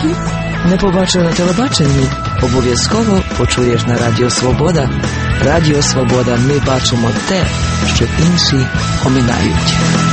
Не побачив на телебаченні? Обов'язково почуєш на Радіо Свобода. Радіо Свобода, ми бачимо те, що інші оминають.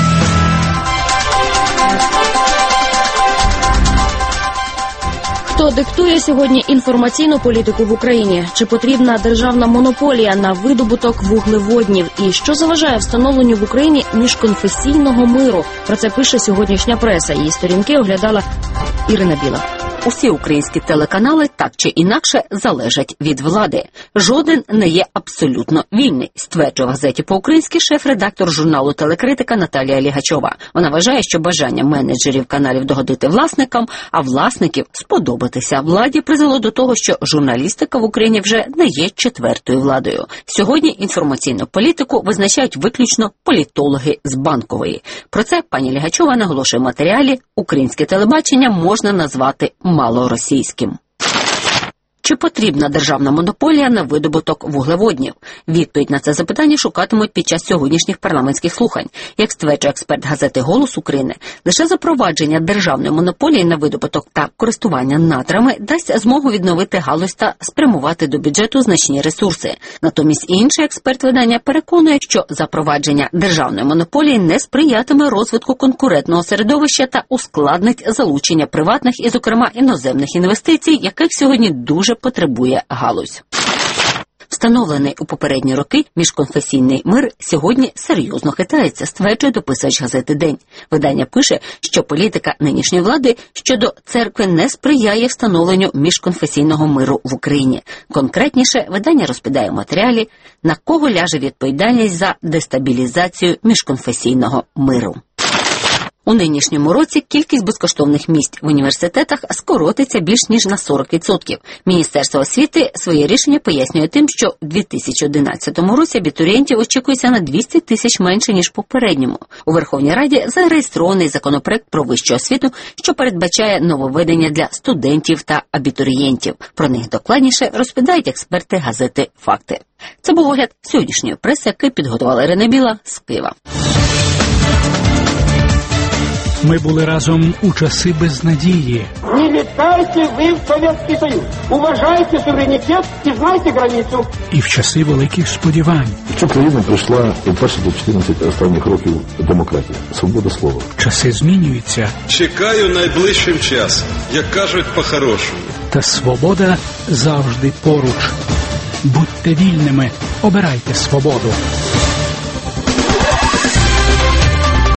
Хто диктує сьогодні інформаційну політику в Україні? Чи потрібна державна монополія на видобуток вуглеводнів? І що заважає встановленню в Україні міжконфесійного миру? Про це пише сьогоднішня преса. Її сторінки оглядала Ірина Біла. Усі українські телеканали так чи інакше залежать від влади. Жоден не є абсолютно вільний, стверджує в газеті по-українськи шеф-редактор журналу «Телекритика» Наталія Лігачова. Вона вважає, що бажання менеджерів каналів догодити власникам, а власників сподобатися владі призвело до того, що журналістика в Україні вже не є четвертою владою. Сьогодні інформаційну політику визначають виключно політологи з Банкової. Про це пані Лігачова наголошує в матеріалі «Українське телебачення можна назвати малоросійським». Чи потрібна державна монополія на видобуток вуглеводнів? Відповідь на це запитання шукатимуть під час сьогоднішніх парламентських слухань. Як стверджує експерт газети «Голос України», лише запровадження державної монополії на видобуток та користування надрами дасть змогу відновити галузь та спрямувати до бюджету значні ресурси. Натомість інший експерт видання переконує, що запровадження державної монополії не сприятиме розвитку конкурентного середовища та ускладнить залучення приватних і, зокрема, іноземних інвестицій, яких сьогодні дуже потребує галузь. Встановлений у попередні роки міжконфесійний мир сьогодні серйозно хитається, стверджує дописувач газети «День». Видання пише, що політика нинішньої влади щодо церкви не сприяє встановленню міжконфесійного миру в Україні. Конкретніше, видання розповідає в матеріалі, на кого ляже відповідальність за дестабілізацію міжконфесійного миру. У нинішньому році кількість безкоштовних місць в університетах скоротиться більш ніж на 40%. Міністерство освіти своє рішення пояснює тим, що у 2011 році абітурієнтів очікується на 200 тисяч менше, ніж попередньому. У Верховній Раді зареєстрований законопроект про вищу освіту, що передбачає нововведення для студентів та абітурієнтів. Про них докладніше розповідають експерти газети «Факти». Це був огляд сьогоднішньої преси, який підготувала Ірина Біла з Києва. Ми були разом у часи безнадії. Не літайте ви в Совєтський Союз. Уважайте суверенітет і знайте границю. І в часи великих сподівань. Цю країну прийшла вперше за 14 останніх років демократія, свобода слова. Часи змінюються. Чекаю найближчим часом, як кажуть по-хорошому. Та свобода завжди поруч. Будьте вільними, обирайте свободу.